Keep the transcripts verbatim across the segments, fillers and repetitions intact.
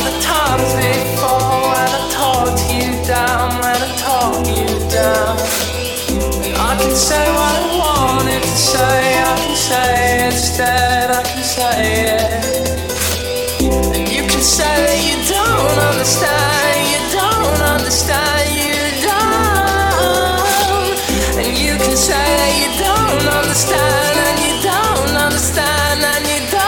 all the times before when I talked you down, when I talked you down. I can say what I wanted to say, I can say it instead, I can say it. And you can say that you don't understand, you don't understand, you don't. And you can say that you don't understand, and you don't understand, and you don't.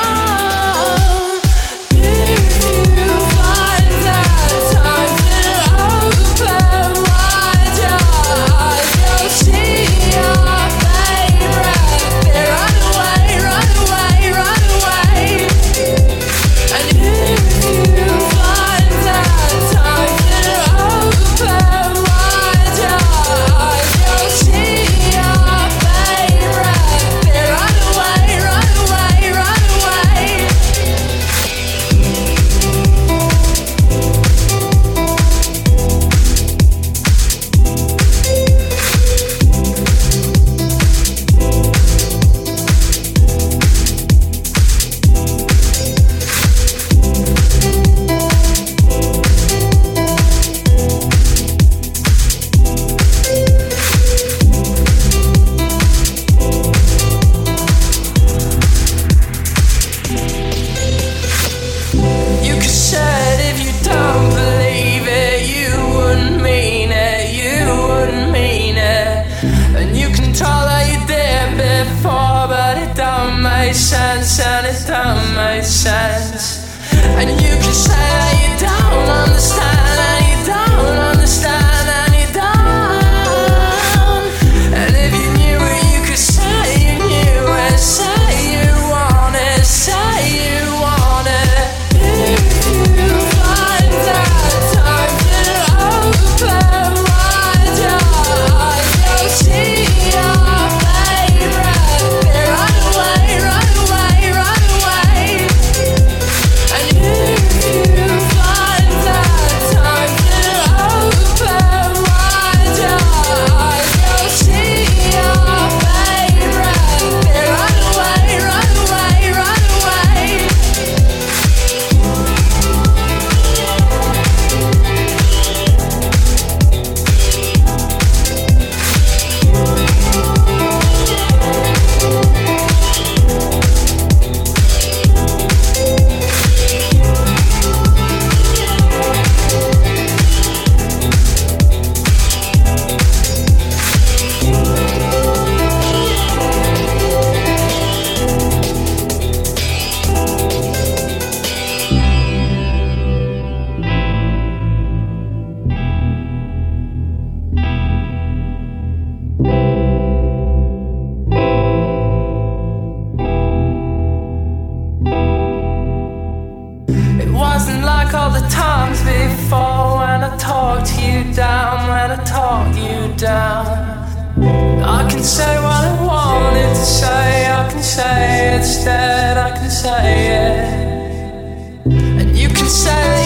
And it don't make sense. And you can say that you don't understand, and you don't understand, and you don't. And if you knew it, you could say you knew it, say you want it, say you want it. If you find that time to open wide your eyes, you'll see your favorite. Run away, run away. I can say what I wanted to say, I can say it instead, I can say it. And you can say